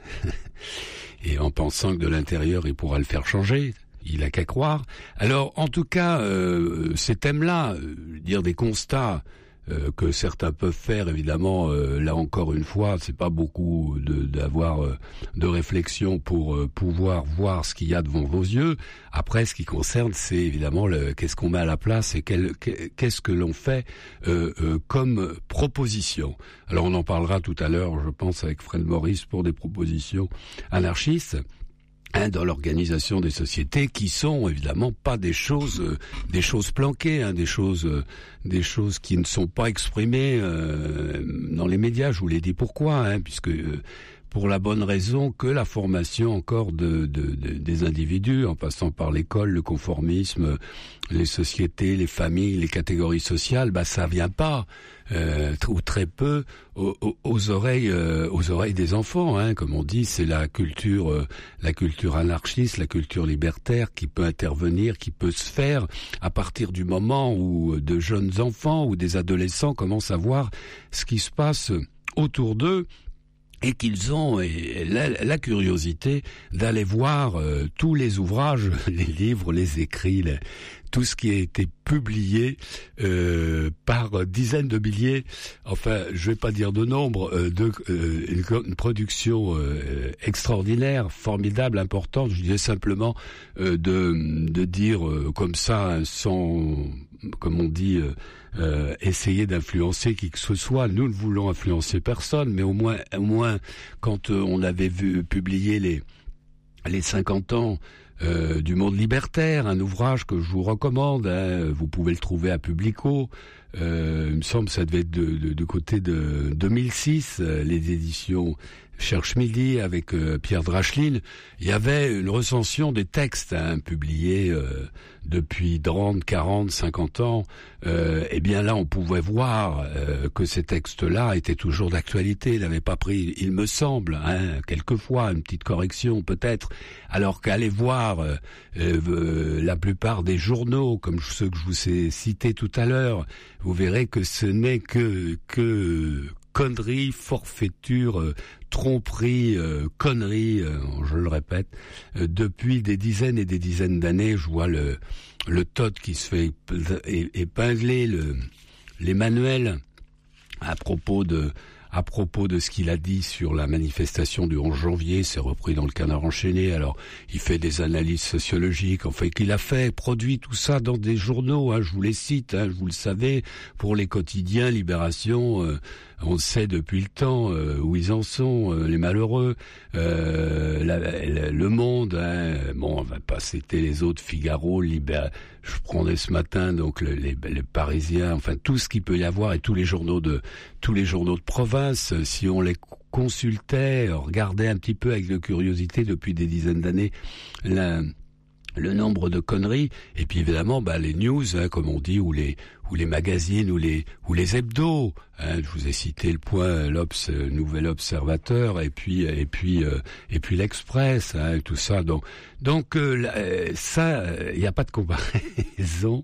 et en pensant que de l'intérieur il pourra le faire changer. Il a qu'à croire. Alors en tout cas, euh, ces thèmes-là, euh, dire des constats. Euh, que certains peuvent faire, évidemment, euh, là encore une fois, c'est pas beaucoup de, d'avoir euh, de réflexion pour euh, pouvoir voir ce qu'il y a devant vos yeux. Après, ce qui concerne, c'est évidemment le, qu'est-ce qu'on met à la place et quel, qu'est-ce que l'on fait euh, euh, comme proposition. Alors on en parlera tout à l'heure, je pense, avec Fred Maurice pour des propositions anarchistes. Hein, dans l'organisation des sociétés, qui sont évidemment pas des choses, euh, des choses planquées, hein, des choses, euh, des choses qui ne sont pas exprimées euh, dans les médias. Je vous l'ai dit pourquoi, hein, puisque euh, pour la bonne raison que la formation encore de, de, de des individus, en passant par l'école, le conformisme, les sociétés, les familles, les catégories sociales, bah ça vient pas. Euh, ou très peu aux, aux oreilles euh, aux oreilles des enfants, hein, comme on dit, c'est la culture euh, la culture anarchiste, la culture libertaire qui peut intervenir, qui peut se faire à partir du moment où de jeunes enfants ou des adolescents commencent à voir ce qui se passe autour d'eux. Et qu'ils ont et la, la curiosité d'aller voir euh, tous les ouvrages, les livres, les écrits, les, tout ce qui a été publié euh, par dizaines de milliers, enfin je vais pas dire de nombre, euh, de euh, une, une production euh, extraordinaire, formidable, importante. Je disais simplement euh, de, de dire euh, comme ça, sans, comme on dit, euh, euh, essayer d'influencer qui que ce soit. Nous ne voulons influencer personne, mais au moins, au moins quand euh, on avait vu publier les les cinquante ans Euh, du monde libertaire, un ouvrage que je vous recommande, hein, vous pouvez le trouver à Publico, euh, il me semble que ça devait être de, de, de côté de deux mille six, euh, les éditions Cherche Midi avec euh, Pierre Dracheline. Il y avait une recension des textes, hein, publiés euh, depuis trente, quarante, cinquante ans. Euh, et bien là, on pouvait voir euh, que ces textes-là étaient toujours d'actualité. Ils n'avaient pas pris, il me semble, hein, quelquefois, une petite correction peut-être, alors qu'aller voir euh, euh, la plupart des journaux, comme ceux que je vous ai cités tout à l'heure, vous verrez que ce n'est que que conneries, forfaitures, euh, tromperies, euh, conneries, euh, je le répète, euh, depuis des dizaines et des dizaines d'années. Je vois le le T O D qui se fait épingler, le, les manuels à propos de à propos de ce qu'il a dit sur la manifestation du onze janvier, c'est repris dans le Canard enchaîné. Alors, il fait des analyses sociologiques, enfin, qu'il a fait, produit tout ça dans des journaux, hein, je vous les cite, hein, vous le savez, pour les quotidiens, Libération, euh, on sait depuis le temps euh, où ils en sont, euh, les malheureux, euh, la, la, Le Monde, hein, bon, on va pas citer les autres, Figaro, Libération, je prendais ce matin donc le, les, les Parisiens, enfin tout ce qu'il peut y avoir et tous les journaux de tous les journaux de province, si on les consultait, regardait un petit peu avec de curiosité depuis des dizaines d'années la, le nombre de conneries, et puis évidemment bah, les news, hein, comme on dit, ou les ou les magazines, ou les ou les hebdos. Hein, je vous ai cité Le Point, l'Obs, Nouvel Observateur, et puis et puis euh, et puis l'Express, hein, et tout ça. Donc donc euh, ça, il n'y a pas de comparaison.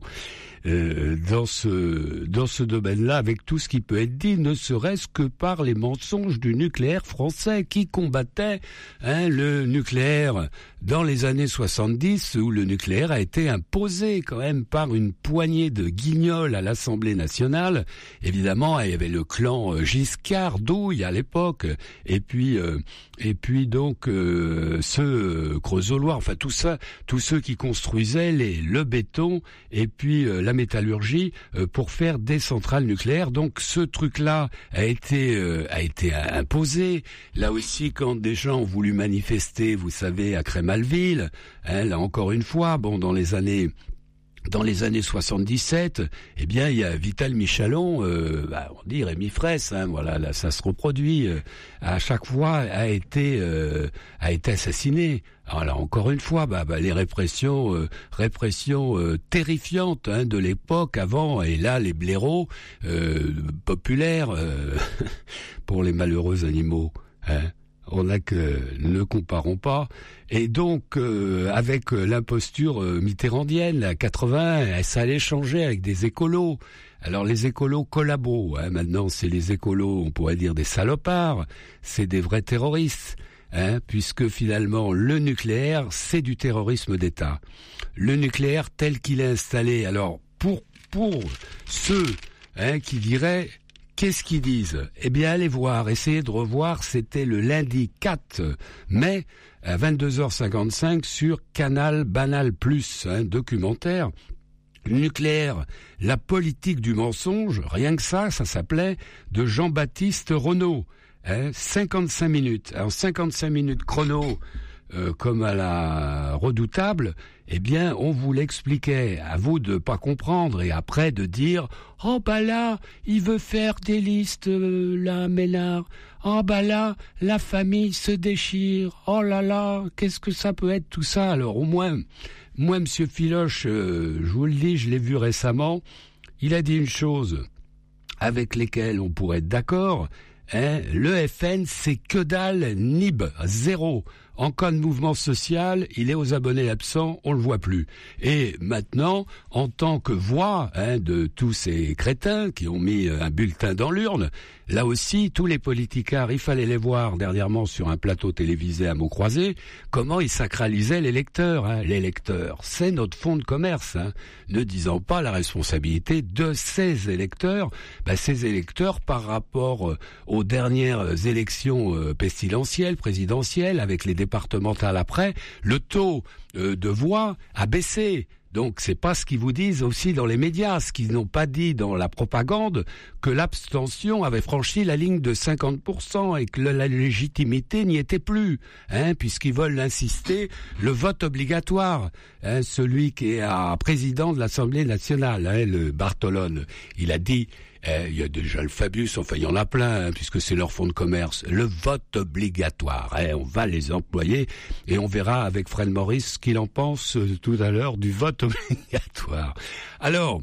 Euh, dans ce dans ce domaine-là, avec tout ce qui peut être dit, ne serait-ce que par les mensonges du nucléaire français qui combattait hein, le nucléaire dans les années soixante-dix, où le nucléaire a été imposé quand même par une poignée de guignols à l'Assemblée nationale. Évidemment, il y avait le clan Giscard d'Ouille à l'époque, et puis euh, et puis donc euh, ceux Creusot-Loire, enfin tout ça, tous ceux qui construisaient les le béton et puis euh, la métallurgie euh, pour faire des centrales nucléaires. Donc ce truc-là a été euh, a été imposé. Là aussi, quand des gens ont voulu manifester, vous savez, à Crémalville, hein, là encore une fois, bon, dans les années Dans les années soixante-dix-sept, eh bien, il y a Vital Michalon, euh, bah, on dit Rémi Fraisse, hein, voilà, là, ça se reproduit. Euh, à chaque fois, a été euh, a été assassiné. Alors là, encore une fois, bah, bah les répressions, euh, répressions euh, terrifiantes hein, de l'époque avant, et là, les blaireaux euh, populaires euh, pour les malheureux animaux. Hein. On n'a que ne comparons pas. Et donc, euh, avec l'imposture euh, mitterrandienne, à quatre-vingts, ça allait changer avec des écolos. Alors les écolos collabos, hein, maintenant c'est les écolos, on pourrait dire des salopards, c'est des vrais terroristes. Hein, puisque finalement le nucléaire, c'est du terrorisme d'État. Le nucléaire tel qu'il est installé, alors pour pour ceux hein, qui diraient... Qu'est-ce qu'ils disent ? Eh bien, allez voir, essayez de revoir, c'était le lundi quatre mai à vingt-deux heures cinquante-cinq sur Canal Banal Plus, un documentaire. Nucléaire, la politique du mensonge, rien que ça, ça s'appelait, de Jean-Baptiste Renaud. Hein, cinquante-cinq minutes. En cinquante-cinq minutes chrono, euh, comme à la Redoutable, eh bien, on vous l'expliquait. À vous de pas comprendre et après de dire « Oh bah là, il veut faire des listes, euh, là, Ménard. Oh bah là, la famille se déchire. Oh là là, qu'est-ce que ça peut être tout ça ?» Alors au moins, moi, Monsieur Filoche, euh, je vous le dis, je l'ai vu récemment, il a dit une chose avec lesquelles on pourrait être d'accord. Hein, le F N, c'est que dalle, nib, zéro. En cas de mouvement social, il est aux abonnés absents, on le voit plus. Et maintenant, en tant que voix hein, de tous ces crétins qui ont mis un bulletin dans l'urne, là aussi, tous les politicards, il fallait les voir dernièrement sur un plateau télévisé à mots croisés, comment ils sacralisaient les lecteurs. Hein. Les lecteurs, c'est notre fonds de commerce. Hein. Ne disant pas la responsabilité de ces électeurs, ben, ces électeurs par rapport euh, aux dernières élections euh, pestilentielles, présidentielles, avec les départementales après, le taux euh, de voix a baissé. Donc c'est pas ce qu'ils vous disent aussi dans les médias, ce qu'ils n'ont pas dit dans la propagande, que l'abstention avait franchi la ligne de cinquante pour cent et que la légitimité n'y était plus, hein, puisqu'ils veulent insister le vote obligatoire. Hein, celui qui est à président de l'Assemblée nationale, hein, le Bartolone, il a dit... Eh, il y a déjà le Fabius, enfin il y en a plein, hein, puisque c'est leur fonds de commerce. Le vote obligatoire, hein, on va les employer et on verra avec Fred Maurice ce qu'il en pense euh, tout à l'heure du vote obligatoire. Alors,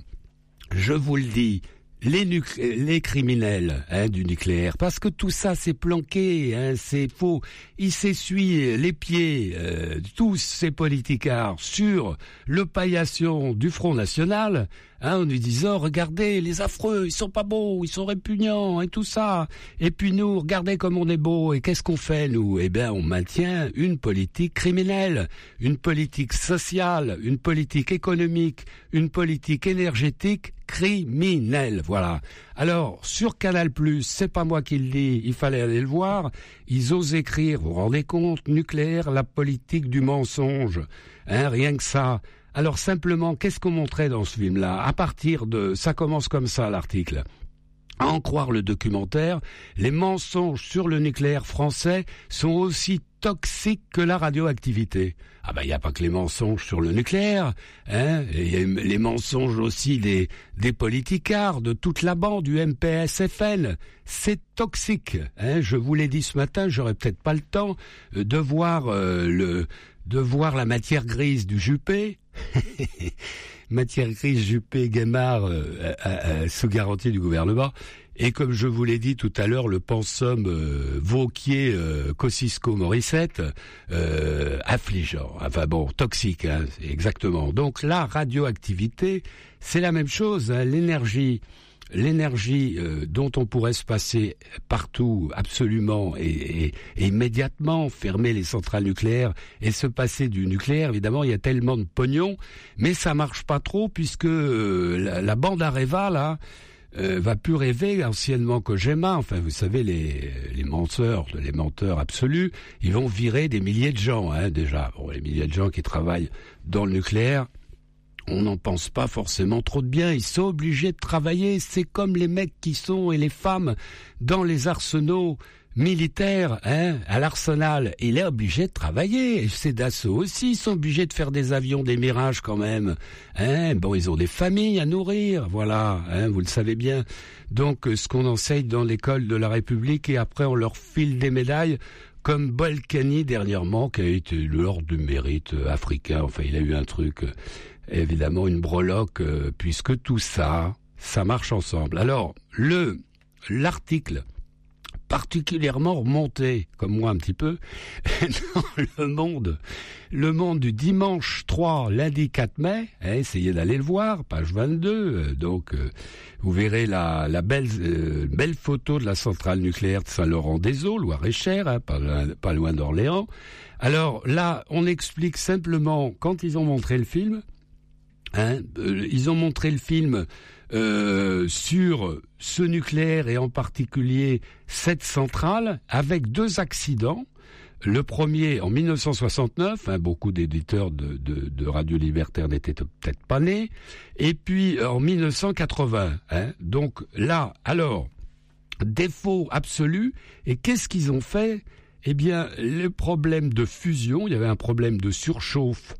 je vous le dis, les, nuc- les criminels hein, du nucléaire, parce que tout ça c'est planqué, hein, c'est faux. Ils s'essuient les pieds, euh, tous ces politicards, sur le paillasson du Front National, hein, en lui disant, regardez, les affreux, ils sont pas beaux, ils sont répugnants et tout ça. Et puis nous, regardez comme on est beau et qu'est-ce qu'on fait, nous ? Eh bien, on maintient une politique criminelle, une politique sociale, une politique économique, une politique énergétique criminel, voilà. Alors, sur Canal+, c'est pas moi qui le dis, il fallait aller le voir, ils osent écrire, vous vous rendez compte, nucléaire, la politique du mensonge, hein, rien que ça. Alors simplement, qu'est-ce qu'on montrait dans ce film-là? À partir de, ça commence comme ça l'article. À en croire le documentaire, les mensonges sur le nucléaire français sont aussi toxiques que la radioactivité. Ah ben, il n'y a pas que les mensonges sur le nucléaire, hein. Il y a les mensonges aussi des, des politicards, de toute la bande, du M P S F L. C'est toxique, hein. Je vous l'ai dit ce matin, j'aurais peut-être pas le temps de voir euh, le, de voir la matière grise du Juppé. Matière grise, Juppé, Guémard, euh, euh, sous garantie du gouvernement. Et comme je vous l'ai dit tout à l'heure, le pensum euh, Vauquier, euh, Kosciusko, Morissette, euh, affligeant, enfin bon, toxique, hein, exactement. Donc la radioactivité, c'est la même chose, hein, l'énergie, l'énergie euh, dont on pourrait se passer partout, absolument, et, et, et immédiatement, fermer les centrales nucléaires et se passer du nucléaire, évidemment, il y a tellement de pognon, mais ça marche pas trop puisque euh, la, la bande Areva, là, Euh, va plus rêver anciennement Kojima, enfin vous savez les les menteurs, les menteurs absolus, ils vont virer des milliers de gens, hein, déjà. Bon, les milliers de gens qui travaillent dans le nucléaire, on n'en pense pas forcément trop de bien, ils sont obligés de travailler, c'est comme les mecs qui sont, et les femmes, dans les arsenaux militaires, hein, à l'arsenal, il est obligé de travailler, et ces Dassault aussi, ils sont obligés de faire des avions, des Mirages quand même, hein, bon, ils ont des familles à nourrir, voilà, hein, vous le savez bien, donc ce qu'on enseigne dans l'école de la République, et après on leur file des médailles, comme Balkany dernièrement, qui a été l'ordre du mérite africain, enfin il a eu un truc, évidemment une breloque, puisque tout ça, ça marche ensemble. Alors, le l'article particulièrement remonté, comme moi un petit peu, dans le monde, le monde du dimanche trois, lundi quatre mai, hein, essayez d'aller le voir, page vingt-deux, euh, donc euh, vous verrez la, la belle, euh, belle photo de la centrale nucléaire de Saint-Laurent-des-Eaux, Loir-et-Cher, hein, pas, pas loin d'Orléans. Alors là, on explique simplement, quand ils ont montré le film, hein, euh, ils ont montré le film Euh, sur ce nucléaire et en particulier cette centrale avec deux accidents. Le premier en mille neuf cent soixante-neuf, hein, beaucoup d'éditeurs de, de, de Radio Libertaire n'étaient peut-être pas nés, et puis en mille neuf cent quatre-vingts. Hein, donc là, alors, défaut absolu, et qu'est-ce qu'ils ont fait? Eh bien, le problème de fusion, il y avait un problème de surchauffe,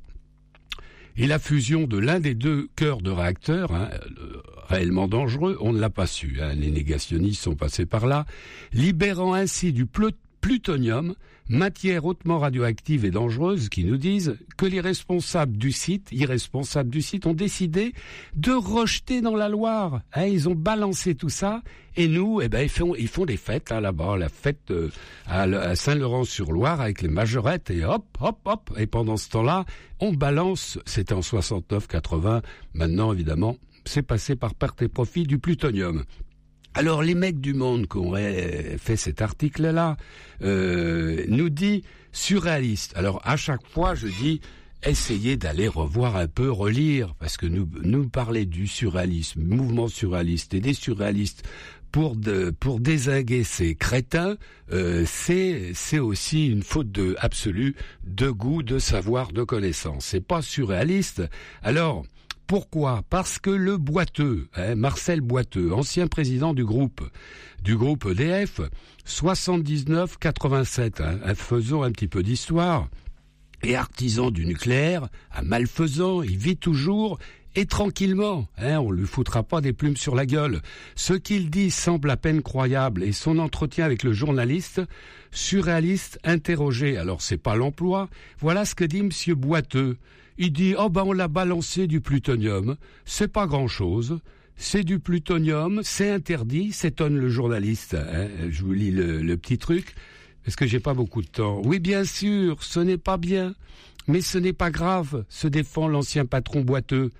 et la fusion de l'un des deux cœurs de réacteur, hein, réellement dangereux, on ne l'a pas su. Hein, les négationnistes sont passés par là, libérant ainsi du plut- plutonium, matière hautement radioactive et dangereuse, qui nous disent que les responsables du site, irresponsables du site, ont décidé de rejeter dans la Loire. Hein, ils ont balancé tout ça, et nous, eh ben, ils font, ils font des fêtes hein, là-bas, la fête euh, à, à Saint-Laurent-sur-Loire avec les majorettes, et hop, hop, hop. Et pendant ce temps-là, on balance, c'était en soixante-neuf quatre-vingts, maintenant évidemment, c'est passé par perte et profit du plutonium. Alors les mecs du Monde qui ont fait cet article-là euh, nous dit surréaliste. Alors à chaque fois je dis essayez d'aller revoir un peu, relire, parce que nous nous parler du surréalisme, mouvement surréaliste et des surréalistes pour de, pour dézinguer ces crétins, euh, c'est c'est aussi une faute de absolue de goût, de savoir, de connaissance. C'est pas surréaliste. Alors pourquoi? Parce que le Boiteux, hein, Marcel Boiteux, ancien président du groupe, du groupe E D F, soixante-dix-neuf quatre-vingt-sept, hein, faisons un petit peu d'histoire, et artisan du nucléaire, un malfaisant, il vit toujours et tranquillement, hein, on lui foutra pas des plumes sur la gueule. Ce qu'il dit semble à peine croyable, et son entretien avec le journaliste, surréaliste, interrogé, alors c'est pas l'emploi, voilà ce que dit monsieur Boiteux. Il dit, oh ben on l'a balancé du plutonium, c'est pas grand-chose, c'est du plutonium, c'est interdit, s'étonne le journaliste. Hein, je vous lis le, le petit truc, parce que j'ai pas beaucoup de temps. Oui, bien sûr, ce n'est pas bien, mais ce n'est pas grave, se défend l'ancien patron Boiteux.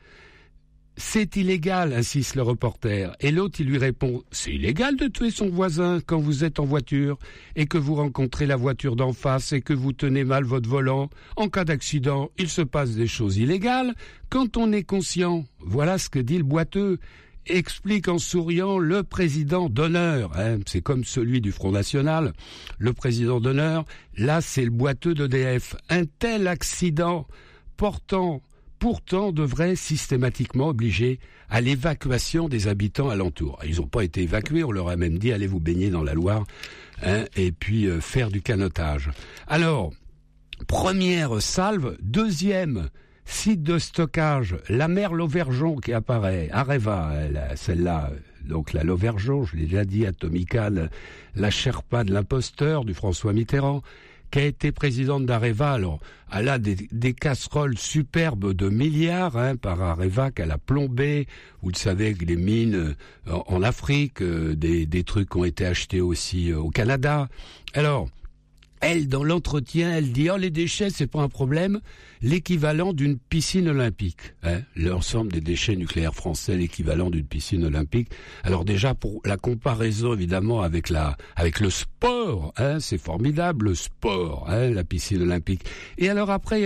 C'est illégal, insiste le reporter. Et l'autre, il lui répond, c'est illégal de tuer son voisin quand vous êtes en voiture et que vous rencontrez la voiture d'en face et que vous tenez mal votre volant. En cas d'accident, il se passe des choses illégales quand on est conscient. Voilà ce que dit le Boiteux. explique en souriant le président d'honneur. Hein, c'est comme celui du Front National. Le président d'honneur, là, c'est le boiteux d'E D F. Un tel accident portant, pourtant devrait systématiquement obliger à l'évacuation des habitants alentours. Ils n'ont pas été évacués, on leur a même dit allez vous baigner dans la Loire, hein, et puis euh, faire du canotage. Alors, première salve, deuxième site de stockage, la mer Lauvergeon qui apparaît, Areva, celle-là, donc la Lauvergeon, je l'ai déjà dit, Atomical, la Sherpa de l'imposteur du François Mitterrand, qui a été présidente d'Areva. Alors, elle a des, des casseroles superbes de milliards hein, par Areva qu'elle a plombé. Vous le savez que les mines en, en Afrique, euh, des, des trucs qui ont été achetés aussi euh, au Canada. Alors, elle, dans l'entretien, elle dit « Oh, les déchets, c'est pas un problème. L'équivalent d'une piscine olympique. Hein, » L'ensemble des déchets nucléaires français, l'équivalent d'une piscine olympique. Alors déjà, pour la comparaison, évidemment, avec la, avec le sport, hein, c'est formidable, le sport, hein, la piscine olympique. Et alors après,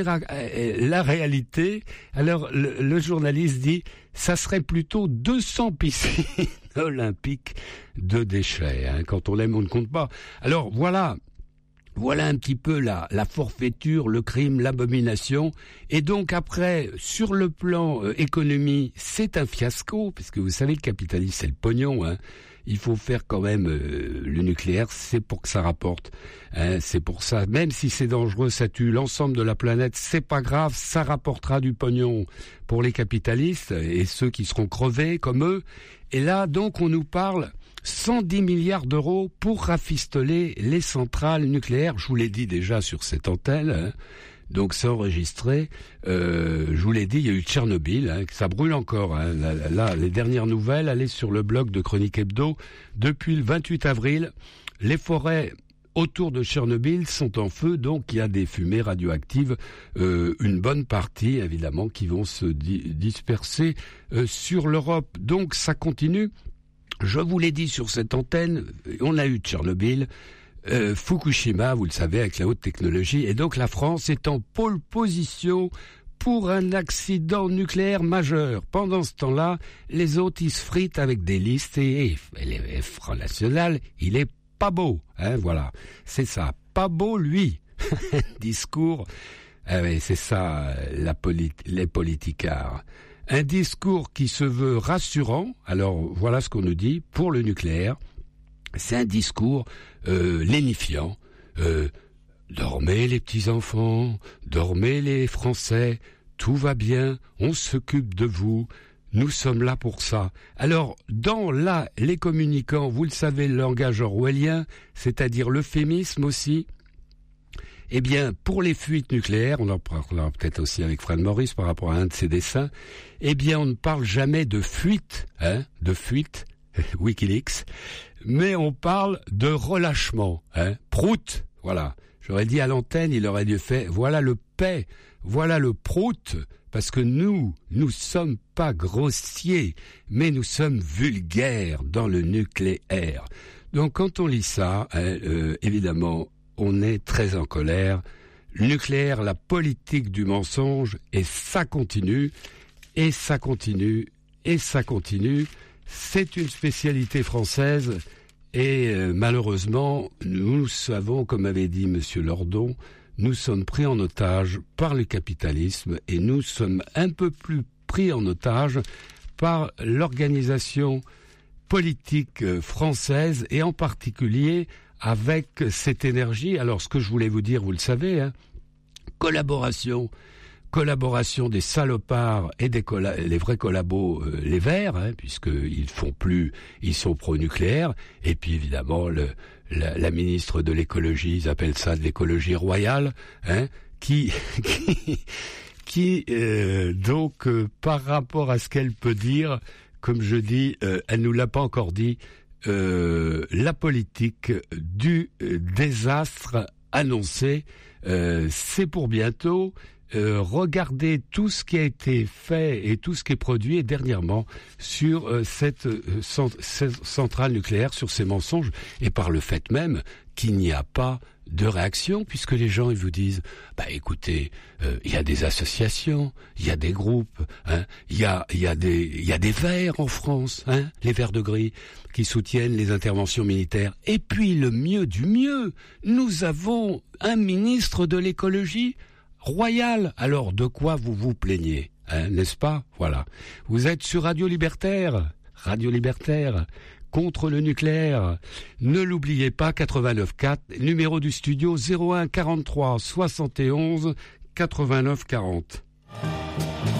la réalité, alors le, le journaliste dit « Ça serait plutôt deux cents piscines olympiques de déchets. Hein, quand on l'aime, on ne compte pas. » Alors voilà. Voilà un petit peu la, la forfaiture, le crime, l'abomination. Et donc après, sur le plan euh, économie, c'est un fiasco, parce que vous savez, le capitalisme, c'est le pognon. Hein. Il faut faire quand même euh, le nucléaire, c'est pour que ça rapporte. Hein, c'est pour ça, même si c'est dangereux, ça tue l'ensemble de la planète, c'est pas grave, ça rapportera du pognon pour les capitalistes et ceux qui seront crevés comme eux. Et là, donc, on nous parle cent dix milliards d'euros pour rafistoler les centrales nucléaires. Je vous l'ai dit déjà sur cette antenne, hein. Donc c'est enregistré. Euh, je vous l'ai dit, il y a eu Tchernobyl, hein, ça brûle encore. Hein. Là, là, les dernières nouvelles, allez sur le blog de Chronique Hebdo. Depuis le vingt-huit avril, les forêts autour de Tchernobyl sont en feu, donc il y a des fumées radioactives, euh, une bonne partie évidemment qui vont se di- disperser euh, sur l'Europe. Donc ça continue. Je vous l'ai dit sur cette antenne, on a eu Tchernobyl, euh, Fukushima, vous le savez, avec la haute technologie, et donc la France est en pole position pour un accident nucléaire majeur. Pendant ce temps-là, les autres, ils se fritent avec des listes, et, et, et le Front National, il est pas beau, hein, voilà, c'est ça, pas beau lui, discours, ah ouais, c'est ça, la polit- les politicards. Un discours qui se veut rassurant, alors voilà ce qu'on nous dit, pour le nucléaire, c'est un discours euh, lénifiant. Euh, dormez les petits-enfants, dormez les Français, tout va bien, on s'occupe de vous, nous sommes là pour ça. Alors, dans là, les communicants, vous le savez, le langage orwellien, c'est-à-dire l'euphémisme aussi, eh bien, pour les fuites nucléaires, on en parlera peut-être aussi avec Fred Maurice par rapport à un de ses dessins, eh bien, on ne parle jamais de fuite, hein, de fuite, Wikileaks, mais on parle de relâchement, hein, prout, voilà. J'aurais dit à l'antenne, il aurait dû faire, voilà le paix, voilà le prout, parce que nous, nous sommes pas grossiers, mais nous sommes vulgaires dans le nucléaire. Donc, quand on lit ça, hein, euh, évidemment, on est très en colère. Le nucléaire, la politique du mensonge, et ça continue, et ça continue, et ça continue. C'est une spécialité française, et euh, malheureusement, nous savons, comme avait dit Monsieur Lordon, nous sommes pris en otage par le capitalisme, et nous sommes un peu plus pris en otage par l'organisation politique française, et en particulier avec cette énergie. Alors, ce que je voulais vous dire, vous le savez, hein, collaboration, collaboration des salopards et des colla- les vrais collabos, euh, les verts, hein, puisqu'ils font plus, ils sont pro-nucléaires, et puis évidemment, le, la, la ministre de l'écologie, ils appellent ça de l'écologie royale, hein, qui, qui, qui euh, donc, euh, par rapport à ce qu'elle peut dire, comme je dis, euh, elle nous l'a pas encore dit, Euh, la politique du euh, désastre annoncé, euh, c'est pour bientôt. Euh, regardez tout ce qui a été fait et tout ce qui est produit et dernièrement sur euh, cette, euh, cent- cette centrale nucléaire, sur ces mensonges, et par le fait même qu'il n'y a pas de réaction, puisque les gens ils vous disent bah écoutez, euh, il y a des associations, il y a des groupes, hein, il y a il y a des il y a des Verts en France, hein, les Verts de gris qui soutiennent les interventions militaires. Et puis le mieux du mieux, nous avons un ministre de l'écologie royal. Alors de quoi vous vous plaignez, hein, n'est-ce pas? Voilà. Vous êtes sur Radio Libertaire, Radio Libertaire. Contre le nucléaire. Ne l'oubliez pas, quatre-vingt-neuf quatre, numéro du studio zéro un quarante-trois soixante et onze quatre-vingt-neuf quarante.